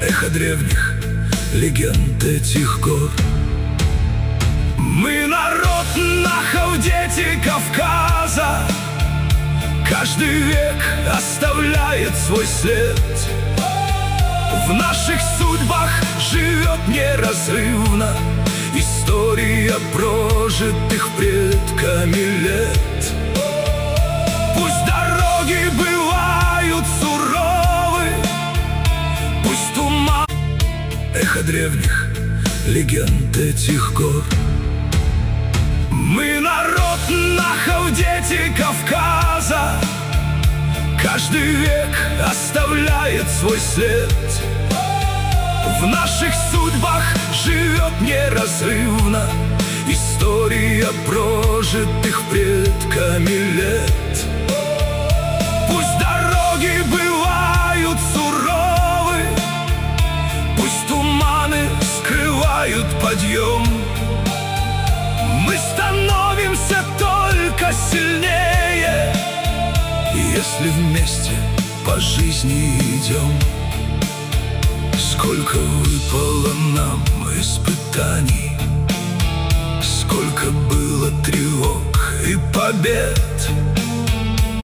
эхо древних легенд этих гор. Мы народ нахов, дети Кавказа. Каждый век оставляет свой след. В наших судьбах живет неразрывно история прожитых предками лет. Пусть дороги бывают суровы, пусть туман, эхо древних легенд этих гор. Мы народ нахов, дети Кавказа. Каждый век оставляет свой след. В наших судьбах живет неразрывно история прожитых предками лет. Пусть дороги бывают суровы, пусть туманы скрывают подъем, мы становимся только сильнее, если вместе по жизни идем. Сколько выпало нам испытаний, сколько было тревог и побед.